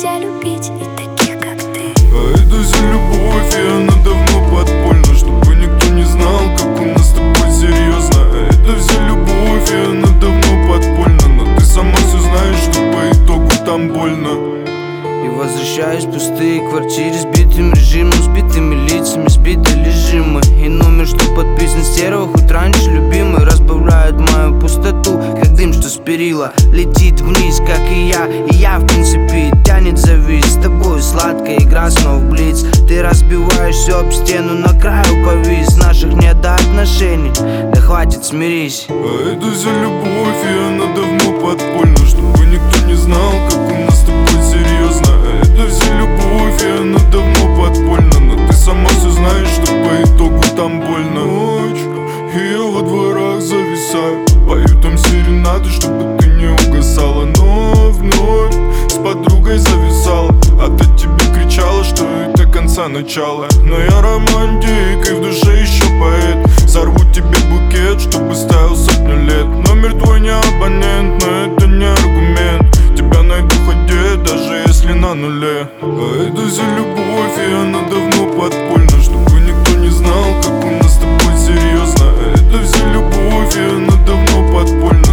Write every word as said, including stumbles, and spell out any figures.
нельзя любить и таких, как ты. А это вся любовь, и она давно подпольна, чтобы никто не знал, как у нас с тобой серьезно. А это вся любовь, и она давно подпольна, но ты сама все знаешь, что по итогу там больно. И возвращаюсь в пустые квартиры, сбитым режимом, сбитыми лицами, сбиты лежимы. И номер, что подписан стерва, хоть раньше любимый, разбавляет мою пустоту, как дым, что с перила летит вниз, как и я. И я, в принципе, тянет завис. С тобой сладкая игра снова в блиц. Ты разбиваешь все об стену, на краю повис. Наших нет до отношений, да хватит, смирись. А это вся любовь, и она давно подпольна, чтобы никто не знал, как у нас с тобой серьезно. А это вся любовь, и она давно подпольна, но ты сама все знаешь, что по итогу там больно. Ночь, и я во дворах зависаю, пою там серенады, чтобы ты не угасала. Но вновь с подругой зависала, а та тебе кричала, что это конца начала. Но я романтик, и в душе еще поэт. Сорву тебе букет, чтобы ставил сотню лет. Номер твой не абонент, но это не аргумент. Тебя найду хоть где, даже если на нуле. А это вся любовь, и она давно подпольна, чтобы никто не знал, как у нас с тобой серьезно. А это вся любовь, и она давно подпольна.